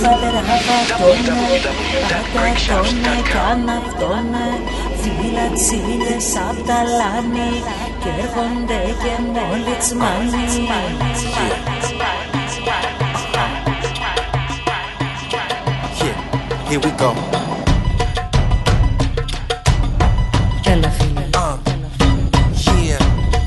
Αγατώνε καν αυτόνε. Φύλλα τσίλες απ' τα λάνη κι έρχονται και μόλι τσμάνι. Here we go. Έλα φίλε. Yeah.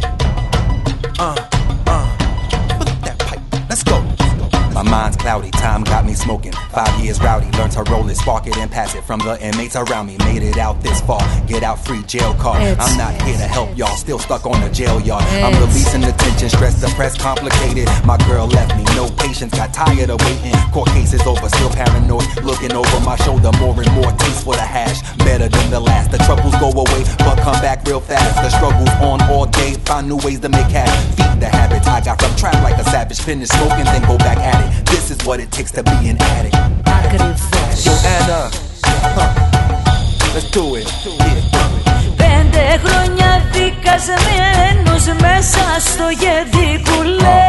Put that pipe. Let's go. My mind's cloudy, time got me smoking. 5 years rowdy, learned to roll it, spark it and pass it from the inmates around me. Made it out this far, get out free jail card. I'm not here to help y'all, still stuck on the jail yard. I'm releasing the tension, stress, depressed, complicated. My girl left me, no patience, got tired of waiting. Court cases over, still paranoid, looking over my shoulder. More and more taste for the hash, better than the last. The troubles go away, but come back real fast. The struggle's on all day, find new ways to make cash. Feed the habits I got from trapped like a savage. Finish smoking, then go back at it. This is what it takes to be an addict. Yo, Anna, let's do it. Yeah. 5 χρόνια δικασμένος μέσα στο γεδί κουλέ.